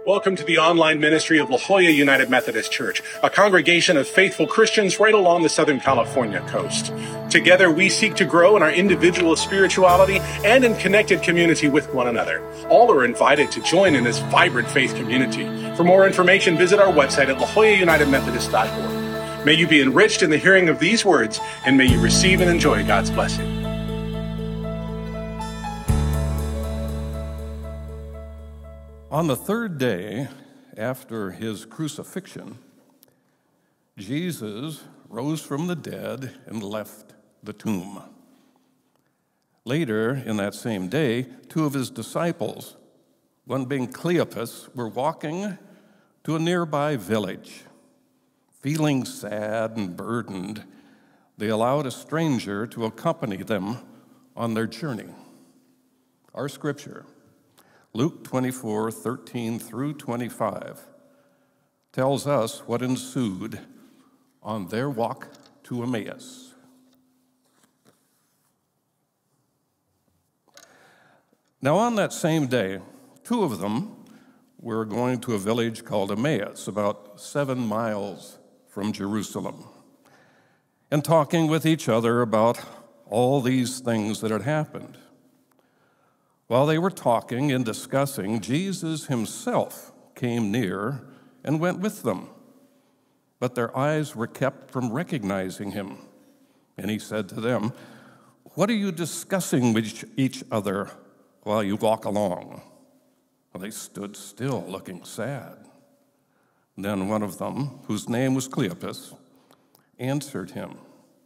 Welcome to the online ministry of La Jolla United Methodist Church, a congregation of faithful Christians right along the Southern California coast. Together, we seek to grow in our individual spirituality and in connected community with one another. All are invited to join in this vibrant faith community. For more information, visit our website at lajollaunitedmethodist.org. May you be enriched in the hearing of these words, and may you receive and enjoy God's blessing. On the third day after his crucifixion, Jesus rose from the dead and left the tomb. Later in that same day, two of his disciples, one being Cleopas, were walking to a nearby village. Feeling sad and burdened, they allowed a stranger to accompany them on their journey. Our scripture, Luke 24:13 through 25, tells us what ensued on their walk to Emmaus. Now, on that same day, two of them were going to a village called Emmaus, about 7 miles from Jerusalem, and talking with each other about all these things that had happened. While they were talking and discussing, Jesus himself came near and went with them. But their eyes were kept from recognizing him. And he said to them, "What are you discussing with each other while you walk along?" Well, they stood still, looking sad. Then one of them, whose name was Cleopas, answered him,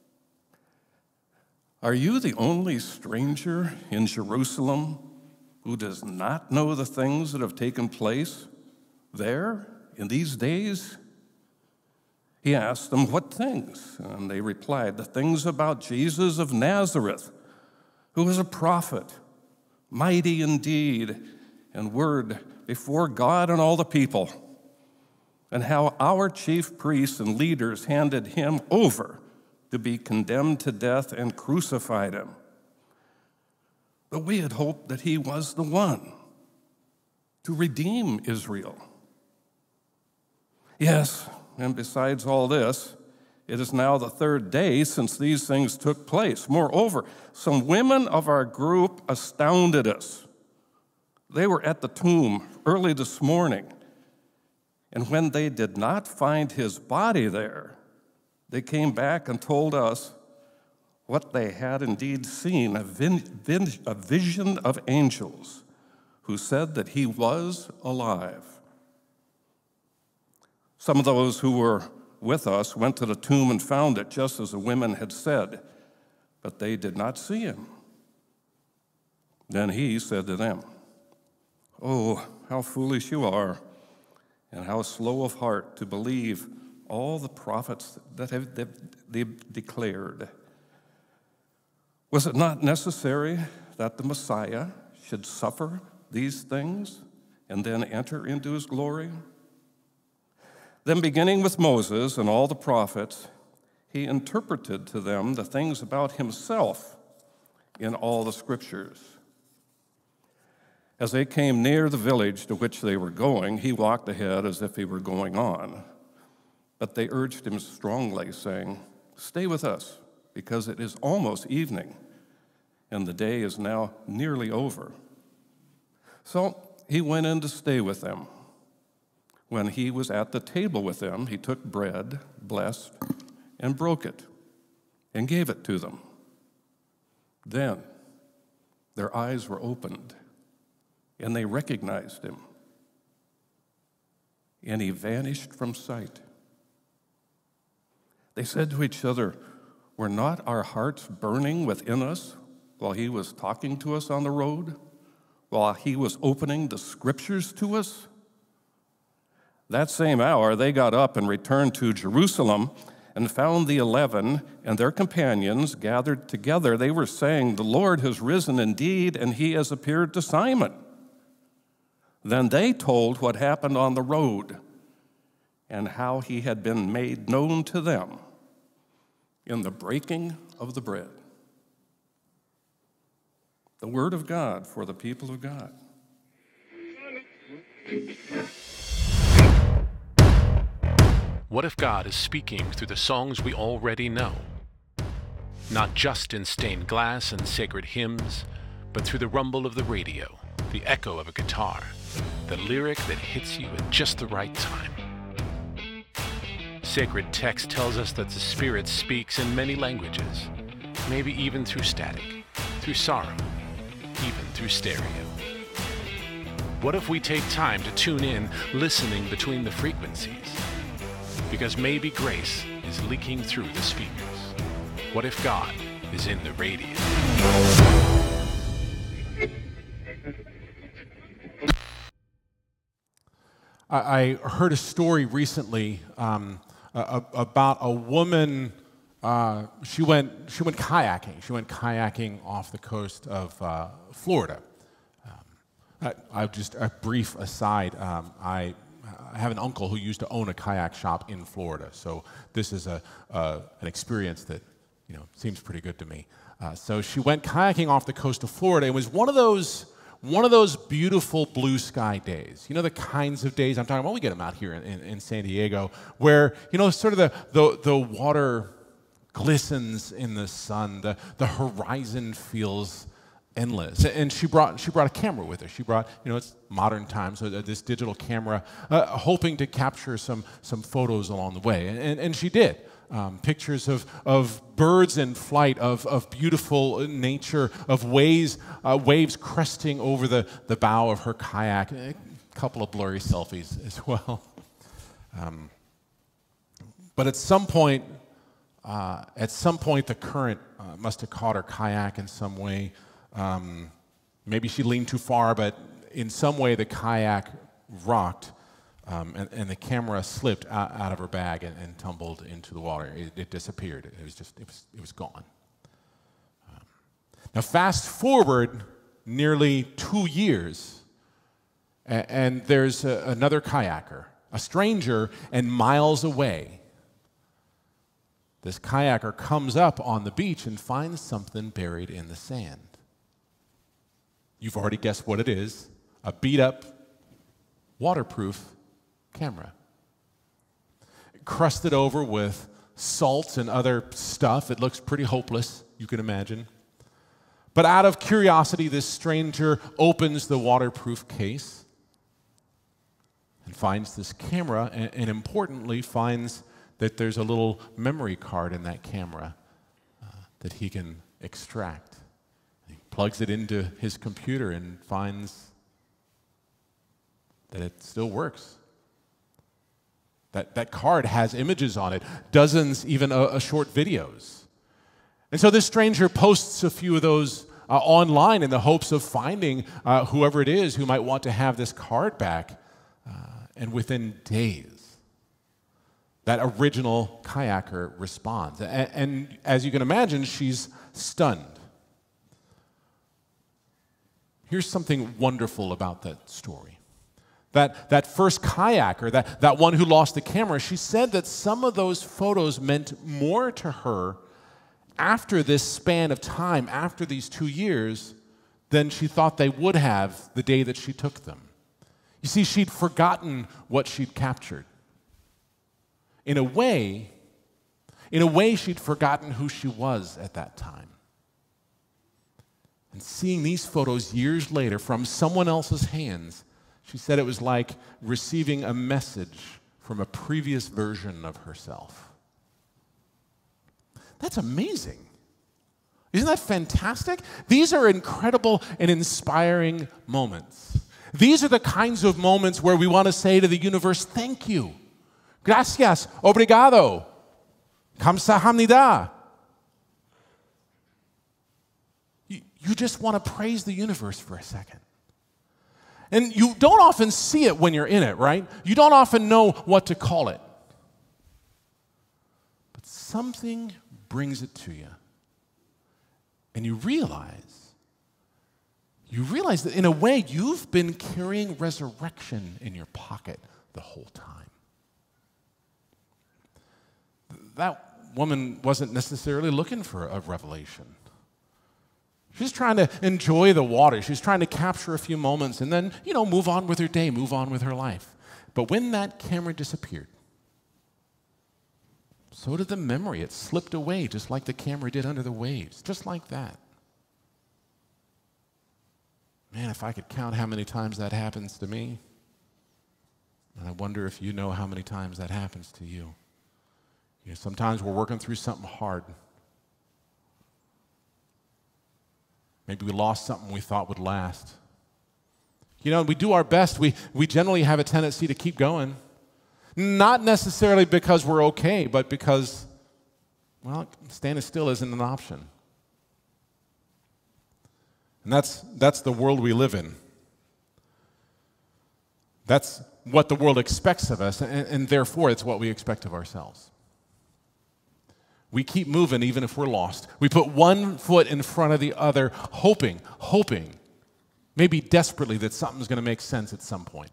"Are you the only stranger in Jerusalem who does not know the things that have taken place there in these days?" He asked them, "What things?" And they replied, "The things about Jesus of Nazareth, who was a prophet, mighty in deed and word before God and all the people, and how our chief priests and leaders handed him over to be condemned to death and crucified him. But we had hoped that he was the one to redeem Israel. Yes, and besides all this, it is now the third day since these things took place. Moreover, some women of our group astounded us. They were at the tomb early this morning, and when they did not find his body there, they came back and told us what they had indeed seen, a vision of angels who said that he was alive." Some of those who were with us went to the tomb and found it just as the women had said, but they did not see him. Then he said to them, "Oh, how foolish you are, and how slow of heart to believe all the prophets that have declared. Was it not necessary that the Messiah should suffer these things and then enter into his glory?" Then, beginning with Moses and all the prophets, he interpreted to them the things about himself in all the scriptures. As they came near the village to which they were going, he walked ahead as if he were going on. But they urged him strongly, saying, "Stay with us, because it is almost evening, and the day is now nearly over." So he went in to stay with them. When he was at the table with them, he took bread, blessed, and broke it, and gave it to them. Then their eyes were opened, and they recognized him, and he vanished from sight. They said to each other, "Were not our hearts burning within us while he was talking to us on the road, while he was opening the scriptures to us?" That same hour they got up and returned to Jerusalem and found the 11 and their companions gathered together. They were saying, "The Lord has risen indeed, and he has appeared to Simon." Then they told what happened on the road and how he had been made known to them in the breaking of the bread. The word of God for the people of God. What if God is speaking through the songs we already know? Not just in stained glass and sacred hymns, but through the rumble of the radio, the echo of a guitar, the lyric that hits you at just the right time. Sacred text tells us that the Spirit speaks in many languages, maybe even through static, through sorrow, even through stereo. What if we take time to tune in, listening between the frequencies? Because maybe grace is leaking through the speakers. What if God is in the radio? I heard a story recently about a woman. She went kayaking. She went kayaking off the coast of Florida. Just a brief aside. I have an uncle who used to own a kayak shop in Florida, so this is an experience that seems pretty good to me. So she went kayaking off the coast of Florida. It was one of those beautiful blue sky days. You know the kinds of days I'm talking about? We get them out here in San Diego, where sort of the water glistens in the sun, the horizon feels endless. And she brought a camera with her. She brought, it's modern times, so this digital camera, hoping to capture some photos along the way. And she did. Pictures of birds in flight, of beautiful nature, of waves cresting over the bow of her kayak. A couple of blurry selfies as well. But at some point, the current must have caught her kayak in some way. Maybe she leaned too far, but in some way the kayak rocked, and the camera slipped out of her bag and tumbled into the water. It disappeared. It was gone. Now fast forward nearly 2 years, and there's another kayaker, a stranger, and miles away, this kayaker comes up on the beach and finds something buried in the sand. You've already guessed what it is: a beat-up, waterproof camera. Crusted over with salt and other stuff. It looks pretty hopeless, you can imagine. But out of curiosity, this stranger opens the waterproof case and finds this camera, and importantly, finds that there's a little memory card in that camera that he can extract. He plugs it into his computer and finds that it still works. That card has images on it, dozens even short videos. And so this stranger posts a few of those online in the hopes of finding whoever it is who might want to have this card back. And within days, that original kayaker responds. And as you can imagine, she's stunned. Here's something wonderful about that story. That first kayaker, that one who lost the camera, she said that some of those photos meant more to her after this span of time, after these 2 years, than she thought they would have the day that she took them. You see, she'd forgotten what she'd captured. In a way, she'd forgotten who she was at that time. And seeing these photos years later from someone else's hands, she said it was like receiving a message from a previous version of herself. That's amazing. Isn't that fantastic? These are incredible and inspiring moments. These are the kinds of moments where we want to say to the universe, thank you. Gracias, obrigado, 감사합니다. You just want to praise the universe for a second. And you don't often see it when you're in it, right? You don't often know what to call it. But something brings it to you. And you realize that in a way you've been carrying resurrection in your pocket the whole time. That woman wasn't necessarily looking for a revelation. She's trying to enjoy the water. She's trying to capture a few moments and then, move on with her day, move on with her life. But when that camera disappeared, so did the memory. It slipped away just like the camera did under the waves, just like that. Man, if I could count how many times that happens to me, and I wonder if you know how many times that happens to you. Sometimes we're working through something hard. Maybe we lost something we thought would last. We do our best. We generally have a tendency to keep going. Not necessarily because we're okay, but because, standing still isn't an option. And that's the world we live in. That's what the world expects of us, and therefore it's what we expect of ourselves. We keep moving even if we're lost. We put one foot in front of the other, hoping, maybe desperately that something's going to make sense at some point.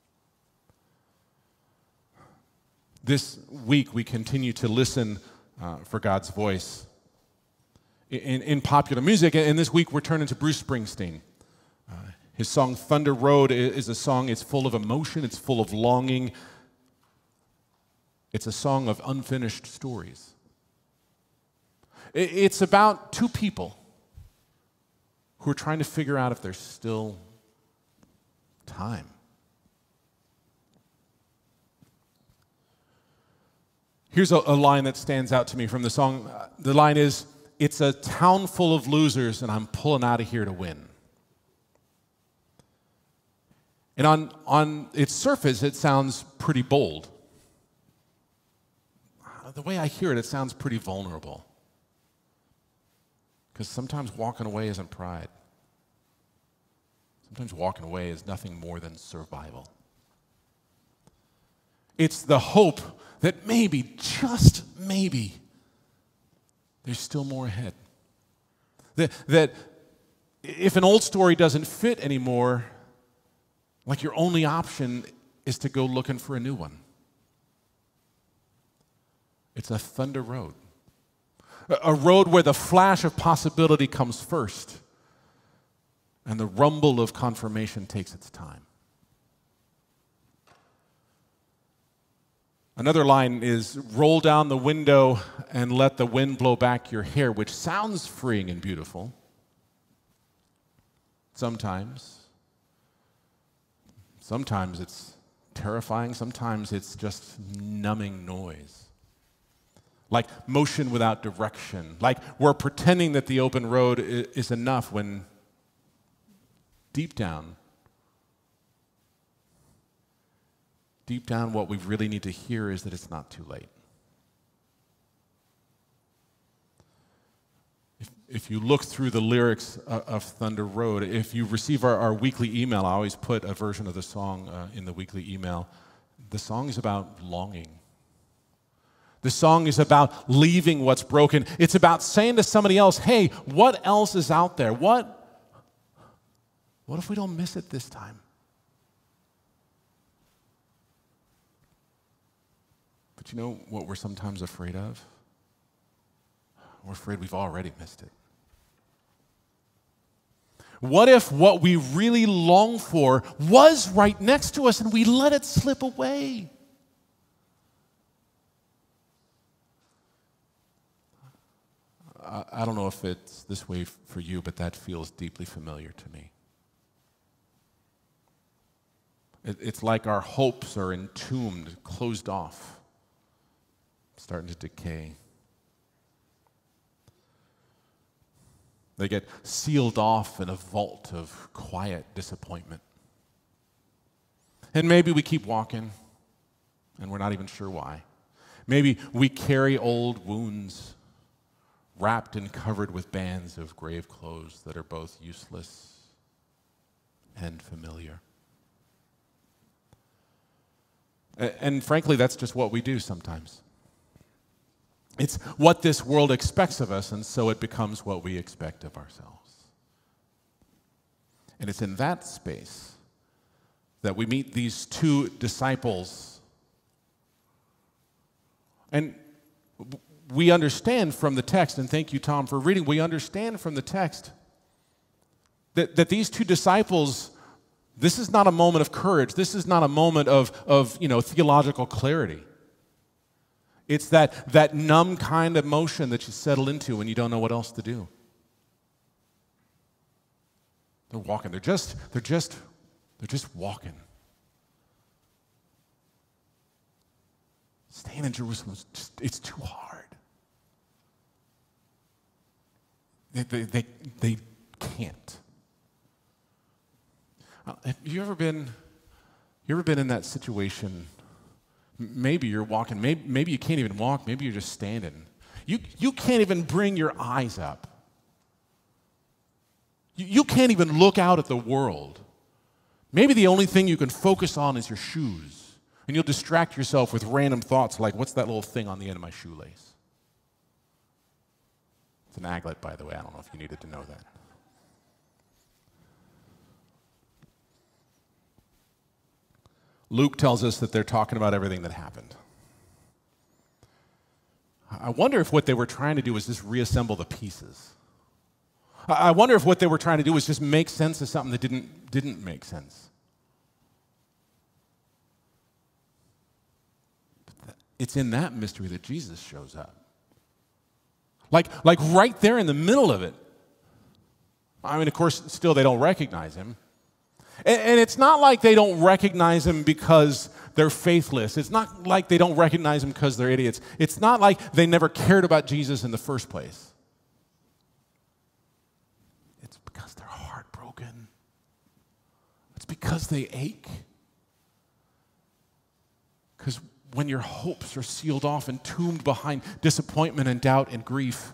This week we continue to listen for God's voice in popular music, and this week we're turning to Bruce Springsteen. His song Thunder Road is a song, it's full of emotion, it's full of longing. It's a song of unfinished stories. It's about two people who are trying to figure out if there's still time. Here's a line that stands out to me from the song. The line is, "It's a town full of losers, and I'm pulling out of here to win." And on its surface, it sounds pretty bold. The way I hear it, it sounds pretty vulnerable. Because sometimes walking away isn't pride. Sometimes walking away is nothing more than survival. It's the hope that maybe, just maybe, there's still more ahead. That if an old story doesn't fit anymore, like your only option is to go looking for a new one. It's a thunder road. A road where the flash of possibility comes first and the rumble of confirmation takes its time. Another line is, "Roll down the window and let the wind blow back your hair," which sounds freeing and beautiful. Sometimes it's terrifying. Sometimes it's just numbing noise. Like motion without direction. Like we're pretending that the open road is enough when deep down what we really need to hear is that it's not too late. If you look through the lyrics of Thunder Road, if you receive our weekly email, I always put a version of the song in the weekly email. The song is about longing. The song is about leaving what's broken. It's about saying to somebody else, hey, what else is out there? What if we don't miss it this time? But you know what we're sometimes afraid of? We're afraid we've already missed it. What if what we really long for was right next to us and we let it slip away? I don't know if it's this way for you, but that feels deeply familiar to me. It's like our hopes are entombed, closed off, starting to decay. They get sealed off in a vault of quiet disappointment. And maybe we keep walking, and we're not even sure why. Maybe we carry old wounds, wrapped and covered with bands of grave clothes that are both useless and familiar. And frankly, that's just what we do sometimes. It's what this world expects of us, and so it becomes what we expect of ourselves. And it's in that space that we meet these two disciples. And we understand from the text, and thank you, Tom, for reading, we understand from the text That these two disciples, this is not a moment of courage. This is not a moment of theological clarity. It's that numb kind of emotion that you settle into when you don't know what else to do. They're walking. They're just walking. Staying in Jerusalem, it's too hard. They can't. Have you ever been in that situation? Maybe you're walking, maybe you can't even walk, maybe you're just standing. You can't even bring your eyes up. You can't even look out at the world. Maybe the only thing you can focus on is your shoes, and you'll distract yourself with random thoughts like, what's that little thing on the end of my shoelace? It's an aglet, by the way. I don't know if you needed to know that. Luke tells us that they're talking about everything that happened. I wonder if what they were trying to do was just reassemble the pieces. I wonder if what they were trying to do was just make sense of something that didn't make sense. It's in that mystery that Jesus shows up. Like right there in the middle of it. I mean, of course, still they don't recognize him. And it's not like they don't recognize him because they're faithless. It's not like they don't recognize him because they're idiots. It's not like they never cared about Jesus in the first place. It's because they're heartbroken. It's because they ache. Because when your hopes are sealed off and entombed behind disappointment and doubt and grief,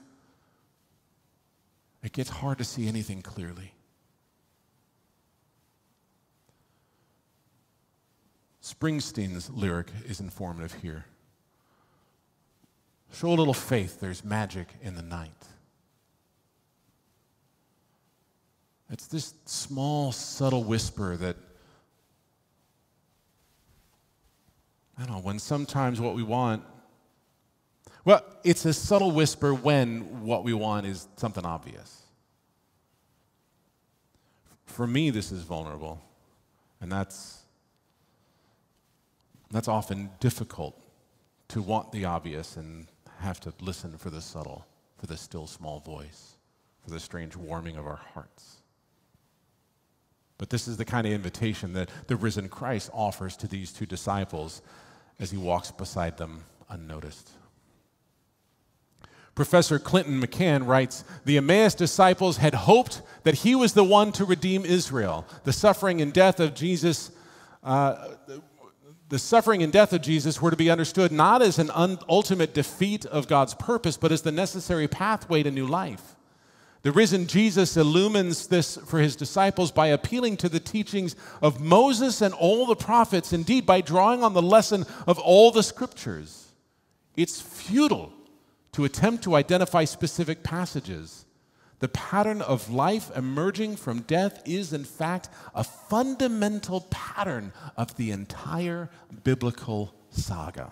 it gets hard to see anything clearly. Springsteen's lyric is informative here. Show a little faith, there's magic in the night. It's this small, subtle whisper that, I don't know, when sometimes what we want, well, it's a subtle whisper when what we want is something obvious. For me, this is vulnerable, and that's often difficult to want the obvious and have to listen for the subtle, for the still small voice, for the strange warming of our hearts. But this is the kind of invitation that the risen Christ offers to these two disciples as he walks beside them unnoticed. Professor Clinton McCann writes, the Emmaus disciples had hoped that he was the one to redeem Israel. The suffering and death of Jesus were to be understood not as an ultimate defeat of God's purpose, but as the necessary pathway to new life. The risen Jesus illumines this for his disciples by appealing to the teachings of Moses and all the prophets, indeed by drawing on the lesson of all the scriptures. It's futile to attempt to identify specific passages. The pattern of life emerging from death is, in fact, a fundamental pattern of the entire biblical saga.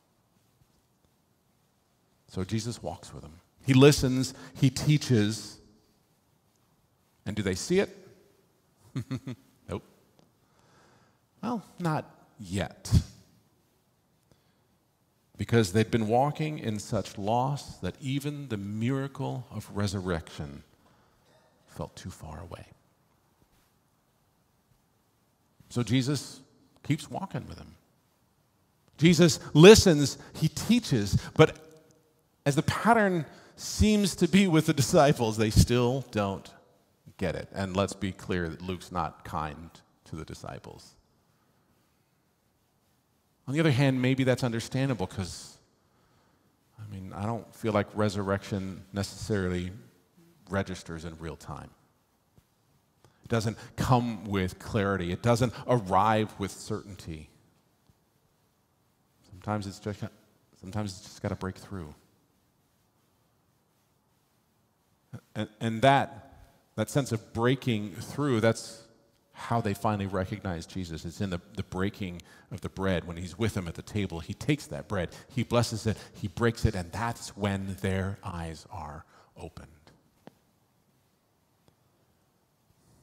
So Jesus walks with them. He listens, he teaches. And do they see it? Nope. Well, not yet. Because they'd been walking in such loss that even the miracle of resurrection felt too far away. So Jesus keeps walking with them. Jesus listens, he teaches, but as the pattern seems to be with the disciples, they still don't get it. And let's be clear that Luke's not kind to the disciples. On the other hand, maybe that's understandable because, I don't feel like resurrection necessarily registers in real time. It doesn't come with clarity. It doesn't arrive with certainty. Sometimes it's just got to break through. And that sense of breaking through, that's how they finally recognize Jesus. It's in the breaking of the bread. When he's with them at the table, he takes that bread, he blesses it, he breaks it, and that's when their eyes are opened.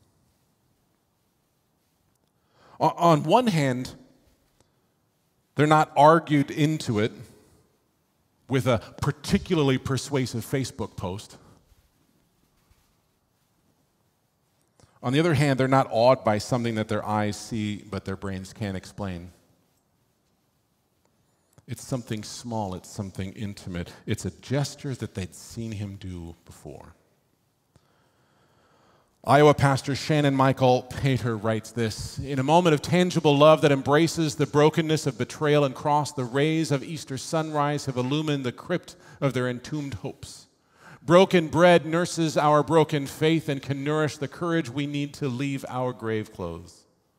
On one hand, they're not argued into it with a particularly persuasive Facebook post. On the other hand, they're not awed by something that their eyes see but their brains can't explain. It's something small, it's something intimate. It's a gesture that they'd seen him do before. Iowa pastor Shannon Michael Pater writes this: in a moment of tangible love that embraces the brokenness of betrayal and cross, the rays of Easter sunrise have illumined the crypt of their entombed hopes. Broken bread nurses our broken faith and can nourish the courage we need to leave our grave clothes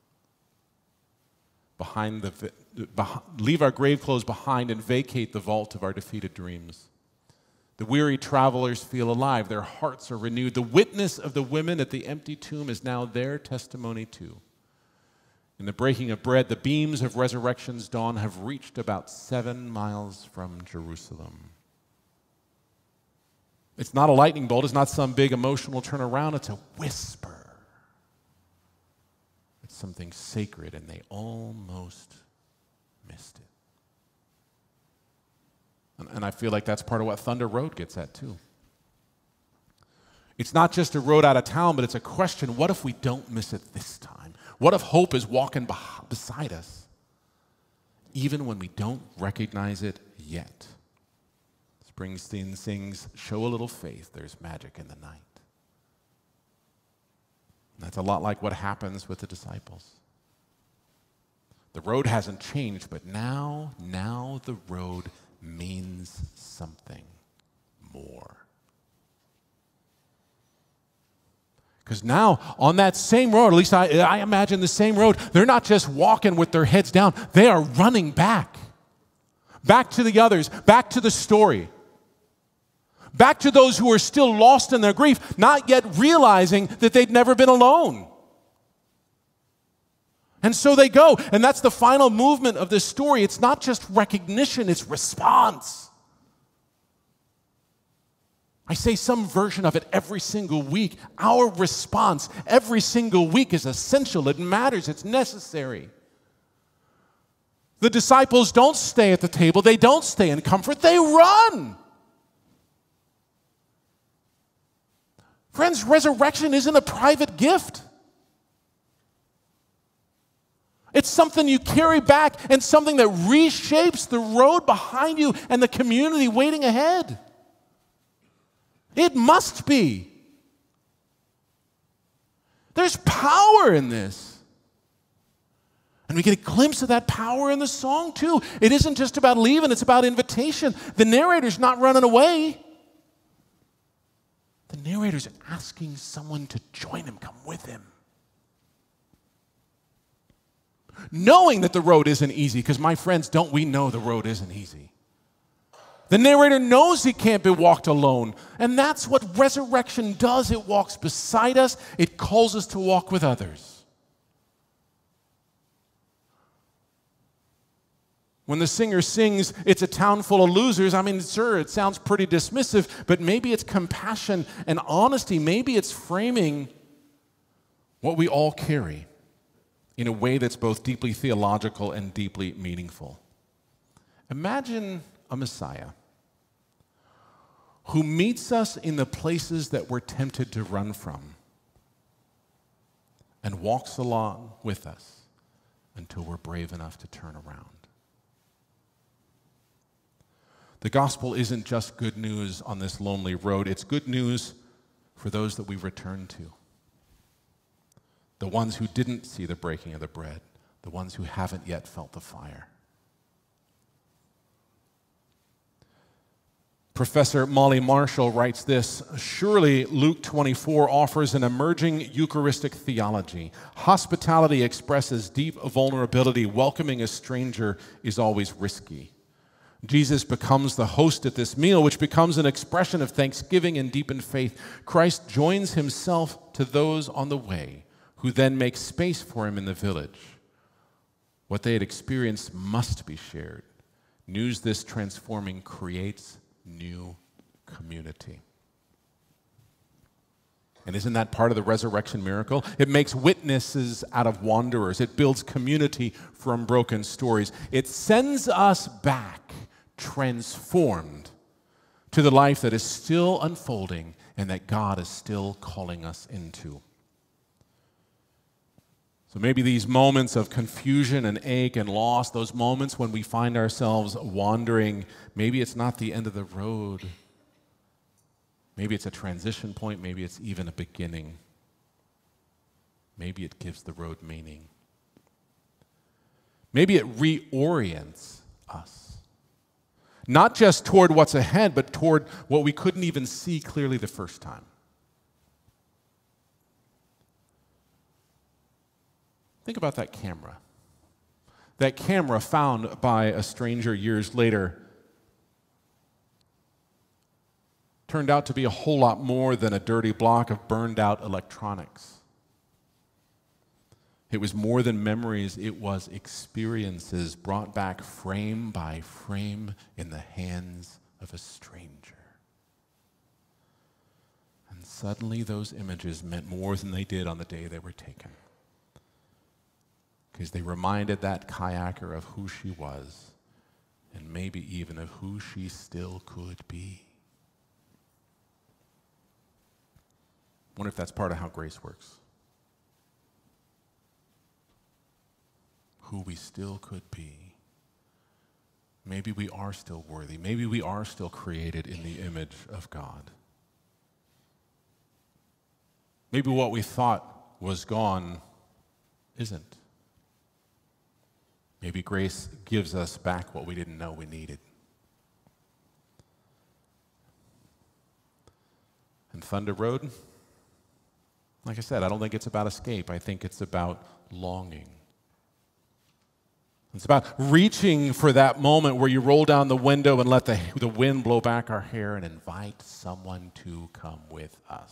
leave our grave clothes behind and vacate the vault of our defeated dreams. The weary travelers feel alive. Their hearts are renewed. The witness of the women at the empty tomb is now their testimony too. In the breaking of bread, the beams of resurrection's dawn have reached about 7 miles from Jerusalem. It's not a lightning bolt. It's not some big emotional turnaround. It's a whisper. It's something sacred, and they almost missed it. And I feel like that's part of what Thunder Road gets at, too. It's not just a road out of town, but it's a question: what if we don't miss it this time? What if hope is walking beside us, even when we don't recognize it yet? Springsteen sings, "Show a little faith, there's magic in the night." And that's a lot like what happens with the disciples. The road hasn't changed, but now the road means something more. Because now, on that same road, at least I imagine the same road, they're not just walking with their heads down, they are running back to the others, back to the story. Back to those who are still lost in their grief, not yet realizing that they'd never been alone. And so they go, and that's the final movement of this story. It's not just recognition, it's response. I say some version of it every single week. Our response every single week is essential. It matters. It's necessary. The disciples don't stay at the table. They don't stay in comfort. They run. Friends, resurrection isn't a private gift. It's something you carry back and something that reshapes the road behind you and the community waiting ahead. It must be. There's power in this. And we get a glimpse of that power in the song too. It isn't just about leaving, it's about invitation. The narrator's not running away. The narrator's asking someone to join him, come with him. Knowing that the road isn't easy, because my friends, don't we know the road isn't easy? The narrator knows he can't be walked alone. And that's what resurrection does. It walks beside us. It calls us to walk with others. When the singer sings, "It's a town full of losers," I mean, sure, it sounds pretty dismissive, but maybe it's compassion and honesty. Maybe it's framing what we all carry in a way that's both deeply theological and deeply meaningful. Imagine a Messiah who meets us in the places that we're tempted to run from and walks along with us until we're brave enough to turn around. The gospel isn't just good news on this lonely road. It's good news for those that we return to. The ones who didn't see the breaking of the bread. The ones who haven't yet felt the fire. Professor Molly Marshall writes this: "Surely Luke 24 offers an emerging Eucharistic theology. Hospitality expresses deep vulnerability. Welcoming a stranger is always risky. Jesus becomes the host at this meal, which becomes an expression of thanksgiving and deepened faith. Christ joins himself to those on the way, who then make space for him in the village. What they had experienced must be shared. News this transforming creates new community." And isn't that part of the resurrection miracle? It makes witnesses out of wanderers. It builds community from broken stories. It sends us back transformed to the life that is still unfolding and that God is still calling us into. So maybe these moments of confusion and ache and loss, those moments when we find ourselves wandering, maybe it's not the end of the road. Maybe it's a transition point. Maybe it's even a beginning. Maybe it gives the road meaning. Maybe it reorients us. Not just toward what's ahead, but toward what we couldn't even see clearly the first time. Think about that camera. That camera found by a stranger years later turned out to be a whole lot more than a dirty block of burned out electronics. It was more than memories, it was experiences brought back frame by frame in the hands of a stranger. And suddenly those images meant more than they did on the day they were taken. Because they reminded that kayaker of who she was, and maybe even of who she still could be. I wonder if that's part of how grace works. Who we still could be. Maybe we are still worthy. Maybe we are still created in the image of God. Maybe what we thought was gone isn't. Maybe grace gives us back what we didn't know we needed. And Thunder Road, like I said, I don't think it's about escape. I think it's about longing. It's about reaching for that moment where you roll down the window and let the wind blow back our hair and invite someone to come with us.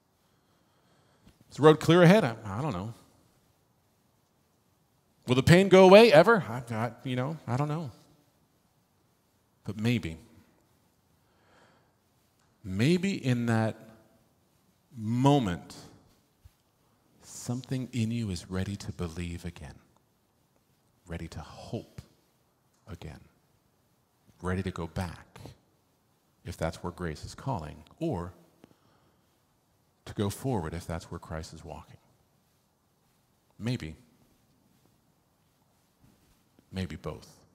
Is the road clear ahead? I don't know. Will the pain go away ever? I don't know. But maybe in that moment, something in you is ready to believe again, ready to hope again, ready to go back, if that's where grace is calling, or to go forward if that's where Christ is walking. Maybe both.